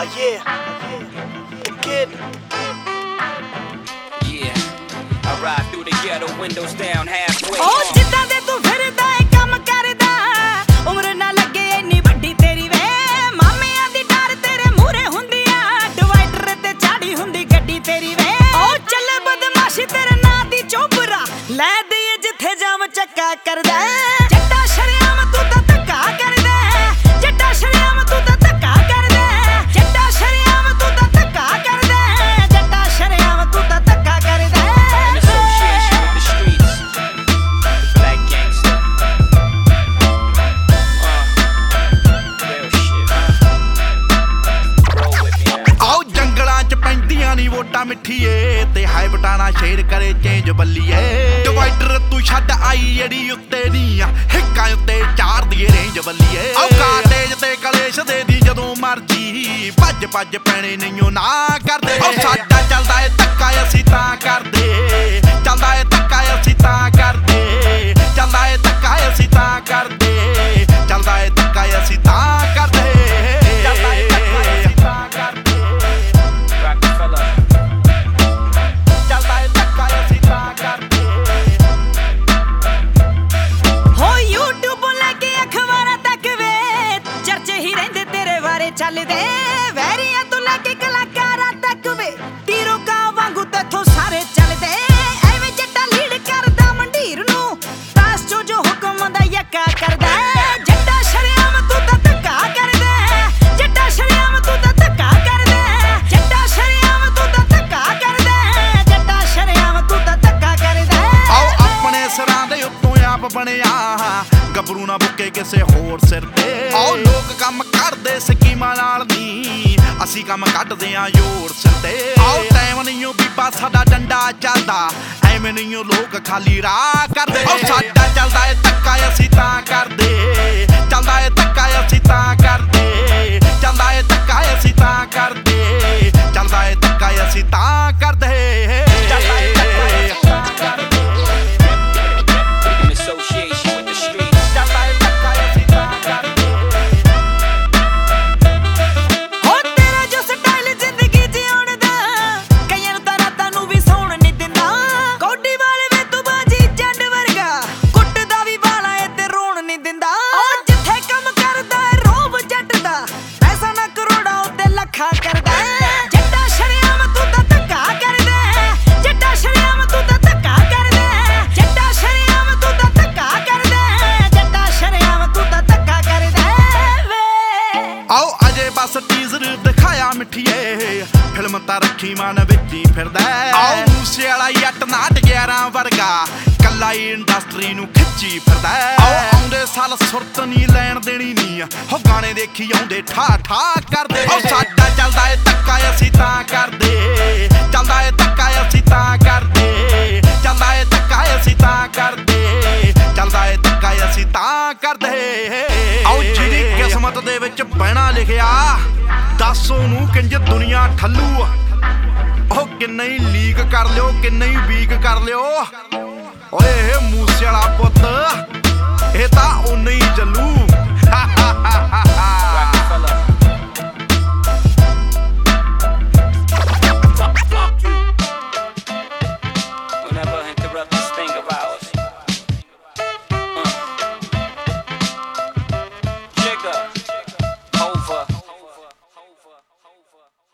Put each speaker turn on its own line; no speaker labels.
yeah, the kid.
Yeah, I ride through the ghetto, windows down halfway.
Oh, ਜਿੱਦਾਂ ਦੇ ਤੂੰ ਫਿਰਦਾ ਏ ਕੰਮ ਕਰਦਾ, ਉਮਰ ਨਾ ਲੱਗੇ ਇੰਨੀ ਵੱਡੀ ਤੇਰੀ ਵੇ। ਮਾਮਿਆਂ ਦੀ ਡਰ ਤੇਰੇ ਮੂਹਰੇ ਹੁੰਦੀ ਆ, ਡਿਵਾਈਡਰ ਤੇ ਚਾੜੀ ਹੁੰਦੀ ਗੱਡੀ ਤੇਰੀ ਵੇ। ਉਹ ਚੱਲੇ ਬਦਮਾਸ਼ੀ ਤੇਰੇ ਨਾਂ ਦੀ ਚੋਬਰਾ, ਲੈ ਦੇਈਏ ਜਿੱਥੇ ਜਾਮ ਚੱਕਾ ਕਰਦਾ। ਜੱਟਾ ਸ਼ਰਿਆਮ ਤੂੰ ਤਾਂ ਧੱਕਾ ਕਰਦਾ, ਜੱਟਾ ਸ਼ਰਿਆਮ ਤੂੰ ਤਾਂ ਧੱਕਾ ਕਰਦਾ, ਜੱਟਾ ਸ਼ਰਿਆਮ ਤੂੰ ਤਾਂ ਧੱਕਾ ਕਰਦਾ, ਜੱਟਾ ਸ਼ਰਿਆਮ ਤੂੰ ਤਾਂ ਧੱਕਾ ਕਰਦਾ।
Association with the streets, black gangster. Real shit. Roll with me now.
ਆਓ ਜੰਗਲਾਂ ਚ ਪੈਂਦੀਆਂ ਨੀ ਵੋਟਾਂ ਮਿੱਠੀਏ, ਤੇ ਹਾਈ ਬਟਾਣਾ ਸ਼ੇਰ ਕਰੇ ਚੇਂਜ ਬੱਲੀਏ। ਡਿਵਾਈਡਰ ਤੂੰ ਛੱਡ ਆਈ ਜਿਹੜੀ ਉੱਤੇ ਨੀ ਆ, ਹਿੱਕਾਂ ਉੱਤੇ ਚਾਰ ਦੀਏ ਰੇਂਜ ਬੱਲੀਏ। ਆਓ ਕਾਟੇਜ ਤੇ ਕਲੇਸ਼ ਦੇ ਦੀ ਜਦੋਂ ਮਰਜੀ, ਭੱਜ ਭੱਜ ਪੈਣੇ ਨਹੀਂਓ ਨਾ ਕਰਦੇ। ਆਓ ਸਾਡਾ ਚੱਲਦਾ ਏ ਧੱਕਾ ਅਸੀਂ ਤਾਂ ਕਰਦੇ, ਚੱਲਦਾ ਏ ਧੱਕਾ ਅਸੀਂ ਤਾਂ ਕਰਦੇ, ਚੱਲਦਾ ਏ ਧੱਕਾ ਅਸੀਂ ਤਾਂ ਕਰਦੇ, ਚੱਲਦਾ ਏ ਧੱਕਾ ਅਸੀਂ ਤਾਂ ਕਰਦੇ, ਚੱਲਦਾ ਏ ਧੱਕਾ ਅਸੀਂ ਤਾਂ ਕਰਦੇ,
Rockefeller.
ਚੱਲਦਾ ਏ ਧੱਕਾ ਅਸੀਂ ਤਾਂ ਕਰਦੇ।
ਹੋ YouTube ਲੈ ਕੇ ਅਖਬਾਰਾਂ ਤੱਕ ਵੇ, ਚਰਚੇ ਹੀ ਰਹਿੰਦੇ ਤੇਰੇ ਬਾਰੇ ਚੱਲਦੇ। ਵੈਰੀਆਂ ਤੋਂ ਲੈ ਕੇ ਕਲਾਕਾਰਾਂ ਤੱਕ ਵੇ, ਤੀਰੋ ਕਾ ਵਾਂਗੂ ਤੇਥੋਂ ਸਾਰੇ ਚੱਲਦੇ। ਐਵੇਂ ਜੱਟਾ ਲੀਡ ਕਰਦਾ ਮੰਡੀਰ ਨੂੰ, ਤਾਸ ਚੋ ਜੋ ਹੁਕਮ ਦਾ ਯੱਕਾ ਕਰਦਾ। ਜੱਟਾ ਸ਼ਰਿਆਮ ਤੂੰ ਤਾਂ ਧੱਕਾ ਕਰਦਾ, ਜੱਟਾ ਸ਼ਰਿਆਮ ਤੂੰ ਤਾਂ ਧੱਕਾ ਕਰਦਾ, ਜੱਟਾ ਸ਼ਰਿਆਮ ਤੂੰ ਤਾਂ ਧੱਕਾ ਕਰਦਾ, ਜੱਟਾ ਸ਼ਰਿਆਮ ਤੂੰ ਤਾਂ ਧੱਕਾ ਕਰਦਾ।
ਆਓ ਆਪਣੇ ਸਿਰਾਂ ਦੇ ਉੱਤੋਂ ਆਪ ਬਣਿਆ, ਗੱਭਰੂ ਨਾ ਬੁੱਕੇ ਕਿਸੇ ਹੋਰ ਸਿਰ ਤੇ। ਆਓ ਲੋਕ ਕੰਮ ਕਰਦੇ ਸਕੀਮਾਂ ਨਾਲ ਨੀ, ਅਸੀਂ ਕੰਮ ਕੱਢਦੇ ਆਂ ਜ਼ੋਰ ਸਿਰ ਤੇ। ਆਓ ਟਾਈਮ ਨਹੀਂਓ ਬੀਬਾ ਸਾਡਾ ਡੰਡਾ ਚੱਲਦਾ, ਐਵੇਂ ਨਹੀਂਓ ਲੋਕ ਖਾਲੀ ਰਾਹ ਕਰਦੇ। ਆਓ ਸਾਡਾ ਚੱਲਦਾ ਏ ਧੱਕਾ ਅਸੀਂ ਤਾਂ ਕਰਦੇ, ਚੱਲਦਾ ਏ ਧੱਕਾ ਅਸੀਂ ਤਾਂ ਕਰਦੇ, ਚੱਲਦਾ ਏ ਧੱਕਾ ਅਸੀਂ ਤਾਂ ਕਰਦੇ, ਚੱਲਦਾ ਏ ਧੱਕਾ ਅਸੀਂ ਤਾਂ ਕਰਦੇ, ਚੱਲਦਾ ਏ ਧੱਕਾ ਅਸੀਂ ਤਾਂ ਕਰਦੇ।
In association with the streets.
ਚੱਲਦਾ ਏ ਧੱਕਾ ਅਸੀਂ ਤਾਂ ਕਰਦੇ।
ਹੋ ਤੇਰਾ ਜੋ ਸਟਾਈਲ ਜ਼ਿੰਦਗੀ ਜਿਉਣ ਦਾ, ਕਈਆਂ ਨੂੰ ਤਾਂ ਰਾਤਾਂ ਨੂੰ ਵੀ ਸੌਣ ਨਹੀਂ ਦਿੰਦਾ। ਕੌਡੀ ਵਾਲੇ ਵੇ ਤੂੰ ਬਾਜੀ ਜੰਡ ਵਰਗਾ, ਕੁੱਟਦਾ ਵੀ ਵਾਲਾ ਏ ਤੇ ਰੋਣ ਨਹੀਂ ਦਿੰਦਾ। ਉਹ ਜਿੱਥੇ ਕੰਮ ਕਰਦਾ ਏ ਰੋਬ ਜੱਟ ਦਾ, ਪੈਸਾ ਨਾ ਕਰੋੜਾਂ ਉੱਤੇ ਲੱਖਾਂ ਕਰਦਾ। ਜੱਟਾ ਸ਼ਰਿਆਮ ਤੂੰ ਤਾਂ ਧੱਕਾ ਕਰਦਾ, ਜੱਟਾ ਸ਼ਰਿਆਮ ਤੂੰ ਤਾਂ ਧੱਕਾ ਕਰਦਾ, ਜੱਟਾ ਸ਼ਰਿਆਮ ਤੂੰ ਤਾਂ ਧੱਕਾ ਕਰਦਾ, ਜੱਟਾ ਸ਼ਰਿਆਮ ਤੂੰ ਤਾਂ ਧੱਕਾ ਕਰਦਾ ਵੇ।
ਆਓ ਅਜੇ ਬਸ ਟੀਜ਼ਰ ਦਿਖਾਇਆ ਮਿੱਠੀਏ, ਫਿਲਮ ਤਾਂ ਰੱਖੀ ਮਨ ਵਿੱਚ ਹੀ ਫਿਰਦਾ। ਆਓ ਮੂਸੇ ਵਾਲਾ ਜੱਟ ਨਾਟ 11 ਵਰਗਾ, ਕੱਲਾ ਹੀ ਇੰਡਸਟਰੀ ਨੂੰ ਖਿੱਚੀ ਫਿਰਦਾ। ਆਓ ਆਉਂਦੇ ਸਾਲ ਸੁਰਤ ਨਹੀਂ ਲੈਣ ਦੇਣੀ ਨੀ, ਹੋ ਗਾਣੇ ਦੇਖੀ ਆਉਂਦੇ ਠਾ ਠਾ ਕਰਦੇ। ਆਓ ਸਾਡਾ ਚੱਲਦਾ ਏ ਧੱਕਾ ਅਸੀਂ ਤਾਂ ਕਰਦੇ, ਚੱਲਦਾ ਏ ਧੱਕਾ ਅਸੀਂ ਤਾਂ ਕਰਦੇ, ਚੱਲਦਾ ਏ ਧੱਕਾ ਅਸੀਂ ਤਾਂ ਕਰਦੇ, ਚੱਲਦਾ ਏ ਧੱਕਾ ਅਸੀਂ ਤਾਂ ਕਰਦੇ। ਆਓ ਜਿਹਦੀ ਕਿਸਮਤ ਦੇ ਵਿੱਚ ਬਹਿਣਾ ਲਿਖਿਆ, ਦੱਸ ਉਹਨੂੰ ਕਿੰਜ ਦੁਨੀਆ ਠੱਲੂ ਆ। ਉਹ ਕਿੰਨਾ ਹੀ ਲੀਕ ਕਰ ਲਿਓ, ਕਿੰਨਾ ਹੀ ਵੀਕ ਕਰ ਲਿਓ, ਓਏ ਇਹ ਮੂਸੇ ਵਾਲਾ ਪੁੱਤ ਇਹ ਤਾਂ ਓਨਾ ਹੀ ਚੱਲੂ।
Rockefeller. We'll never interrupt this thing of ours. Jigga. Hova.